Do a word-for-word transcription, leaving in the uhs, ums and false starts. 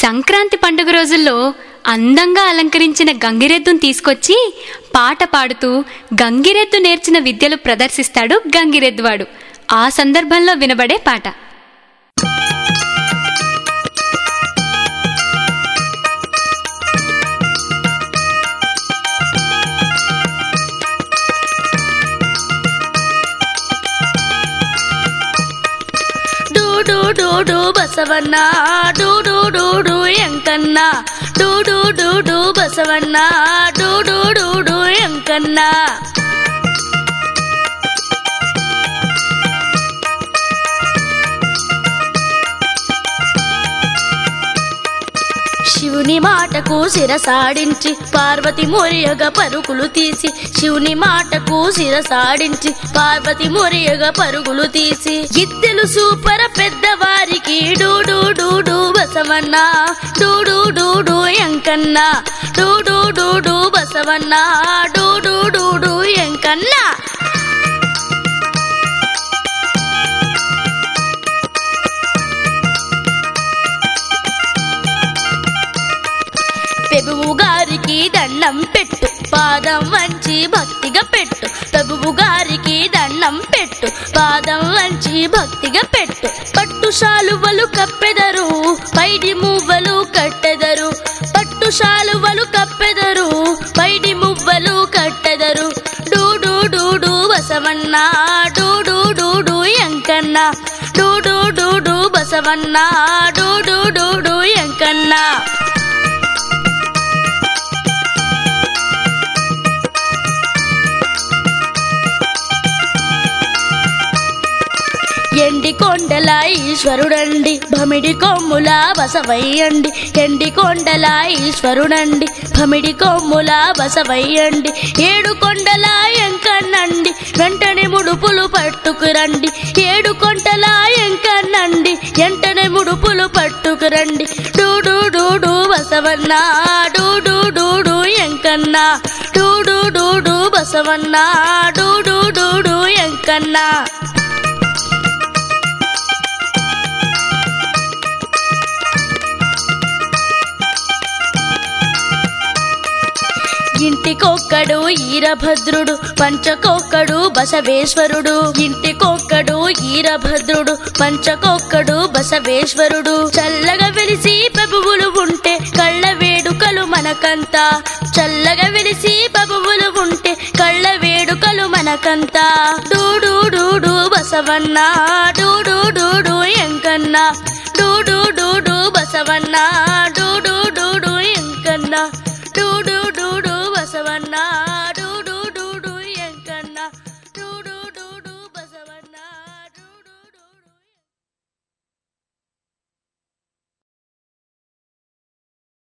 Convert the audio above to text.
సంక్రాంతి పండుగ రోజుల్లో అందంగా అలంకరించిన గంగిరెద్దును తీసుకొచ్చి పాట పాడుతూ గంగిరెద్దు నేర్చిన విద్యలు ప్రదర్శిస్తాడు గంగిరెద్దువాడు. ఆ సందర్భంలో వినబడే పాట. డూడు బసవన్న డూడు డూడు ఎంకన్న డూడు డూడు బసవన్న డూడు డూడు ఎంకన్న. శివుని మాటకు శిరసాడించి పార్వతి మొరియగా పరుగులు తీసి శివుని మాటకు శిరసాడించి పార్వతి మొరియగా పరుగులు తీసి గిద్దెలు సూపర పెద్దవారికి డూడు డూడు బసవన్న డూడు డూడు ఎంకన్న డూడు డూడు బసవన్న డూడు డూడు ఎంకన్న. పెబువు గారికి దండం పెట్టు పాదం వంచి భక్తిగా పెట్టు పెబువు గారికి దండం పెట్టు పాదం వంచి భక్తిగా పెట్టు. పట్టు శాలువలు కప్పెదరు పైడి మువ్వలు కట్టెదరు పట్టు శాలువలు కప్పెదరు పైడి మువ్వలు కట్టెదరు. డూడు డూడు బసవన్న డూడు డూడు ఎంకన్న డూడు డూడు బసవన్న డూడు డూడు ఎంకన్న. ఎండి కొండల ఈశ్వరుడండి భమిడి కొమ్ముల బసవయ్యండి ఎండి కొండల ఈశ్వరుడండి భమిడి కొమ్ముల బసవయ్యండి. ఏడు కొండల ఎంకన్నండి వెంటనే ముడుపులు పట్టుకురండి ఏడు కొండల ఎంకన్నండి వెంటనే ముడుపులు పట్టుకురండి. డూడు డూడు బసవన్న డూడు డూడు ఎంకన్న డూడు డూడు బసవన్న డూడు డూడు ఎంకన్న. ఇంటికొక్కడు ఈరభద్రుడు పంచకొక్కడు బసవేశ్వరుడు ఇంటికొక్కడు ఈరభద్రుడు పంచకొక్కడు బసవేశ్వరుడు. చల్లగా వెలిసి పెబువులు ఉంటే కళ్ళ వేడుకలు మనకంతా చల్లగా వెలిసి పెబువులు ఉంటే కళ్ళ వేడుకలు మనకంతా. డూడు డూడు బసవన్న డూడు డూడు ఎంకన్న డూడు డూడు బసవన్న డూడు డూడు ఎంకన్న డూడు డూడు బసవన్న.